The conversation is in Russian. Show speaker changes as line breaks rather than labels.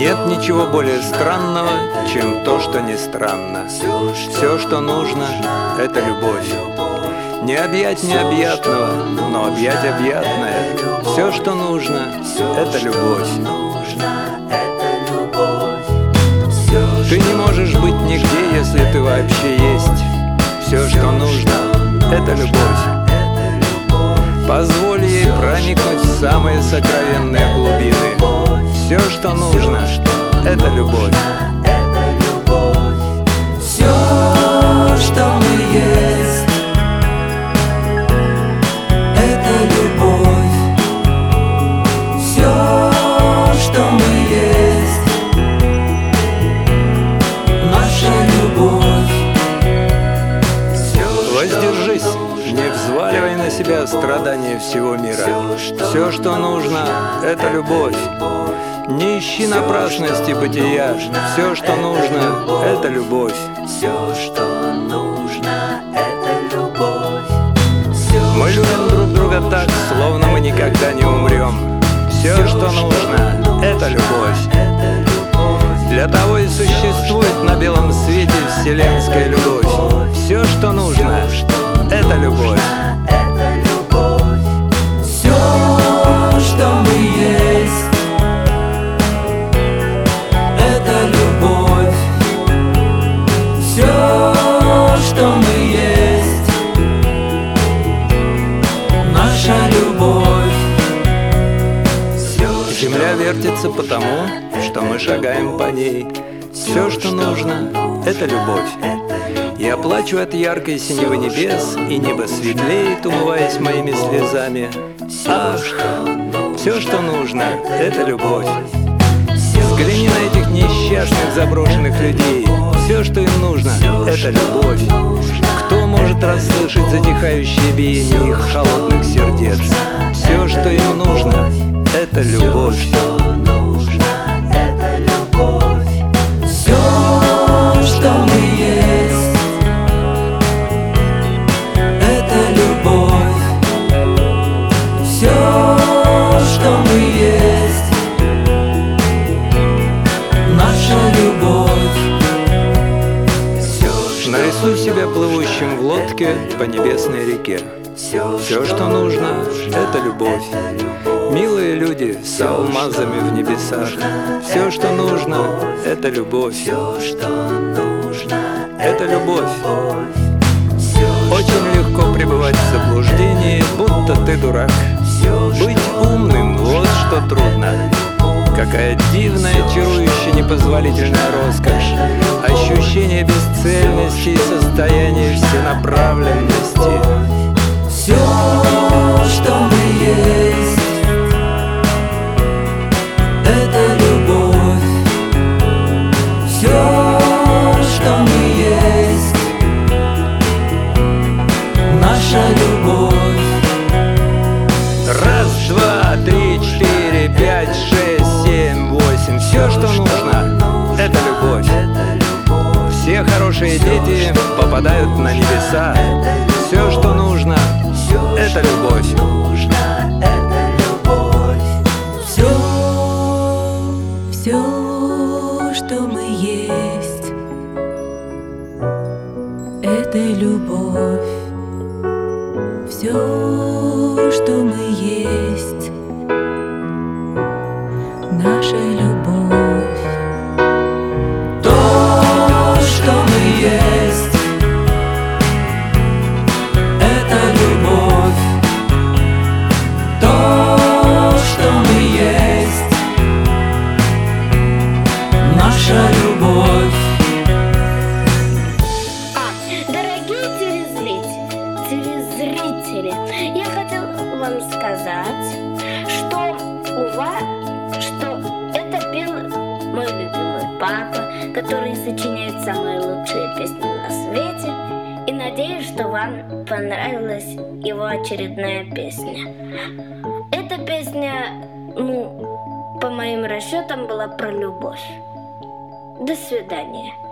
Нет ничего более странного, чем то, что не странно. Все, что нужно, это любовь. Не объять необъятного, но объять объятное. Все, что нужно, это любовь. Ты не можешь быть нигде, если ты вообще есть. Все, что нужно, это любовь. Позволь ей проникнуть в самые сокровенные глубины. Все, что нужно, это любовь.
Все, что мы есть, это любовь. Все, что мы есть, наша любовь.
Воздержись, не взваливай на себя страдания всего мира. Все, что нужно, это любовь. Не ищи напрасности бытия. Все, что нужно, это любовь.
Все, что нужно, это любовь.
Мы любим друг друга так, словно мы никогда не умрем. Все, что нужно, это любовь. Для того и существует на белом свете вселенская любовь. Все, что нужно, это любовь.
Все, что мы есть, это любовь. Все, что мы есть, наша любовь.
Земля вертится потому, что мы шагаем по ней. Все, что нужно, это любовь. Я плачу от яркой синевы небес, и небо светлеет, умываясь моими слезами. Ах, все, что нужно, это любовь. Взгляни на этих несчастных заброшенных людей. Все, что им нужно, это любовь. Кто может расслышать затихающее биение их холодных сердец? Все, что им нужно, это любовь.
Все, что мы есть, это любовь. Все, что мы есть, наша любовь.
Нарисуй себя плывущим в лодке по небесной реке. Все, что нужно, это любовь. Милые люди с алмазами в небесах. Все, что нужно, это любовь. Это любовь. Очень легко пребывать в заблуждении, будто ты дурак. Быть умным — вот что трудно. Какая дивная, чарующая, непозволительная роскошь. Ощущение бесцельности и состояние всенаправленности.
Все, что мы есть, это любовь. Все, что мы есть, наша любовь.
Раз, два, три, четыре, пять, шесть, семь, восемь. Все, что нужно, это любовь. Все хорошие дети попадают на небеса. Все, что нужно, это любовь.
Все, все, что мы есть, это любовь. Все, что мы есть, наша любовь. То, что мы есть, это любовь. То, что мы есть, наша любовь.
Дорогие телезрители, я хотел вам сказать, что это пел мой любимый папа, который сочиняет самые лучшие песни на свете. И надеюсь, что вам понравилась его очередная песня. Эта песня, по моим расчетам, была про любовь. До свидания.